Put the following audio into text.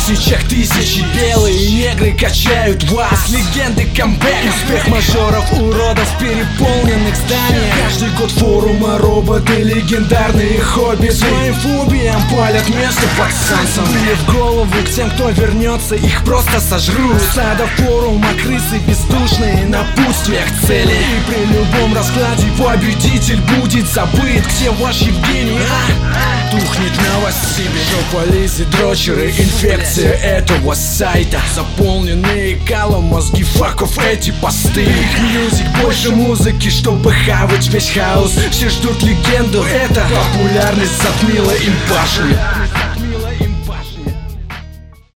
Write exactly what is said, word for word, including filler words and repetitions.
тысячах тысячи. Белые негры качают вас, легенды камбэк. Успех мажоров, уродов в переполненных зданиях. Каждый год форума, роботы, легендарные хобби. Своим фобиям палят место под солнцем. Или в голову к тем, кто вернется, их просто сожрут. Сада форума, крысы бездушные, напутствие к цели. И при любом раскладе победитель будет забыт. Где ваш Евгений, а? Тухнет новость себе. Жополизи, дрочеры, инфекция этого сайта. Заполненные калом мозги факов эти посты. Их мьюзик, больше музыки, чтобы хавать весь хаос. Все ждут легенду, это популярность затмила им башню.